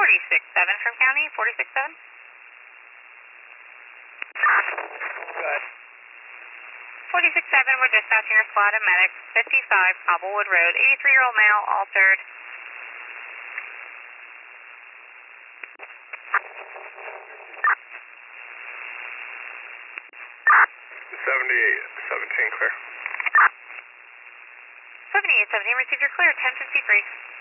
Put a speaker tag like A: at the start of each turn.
A: 46-7 from county, 46-7.
B: Good.
A: 46-7, we're dispatching your squad of medics, 55 Cobblewood Road, 83-year-old male, altered.
B: 78, 17 clear.
A: 78-17, received your clear, 1053.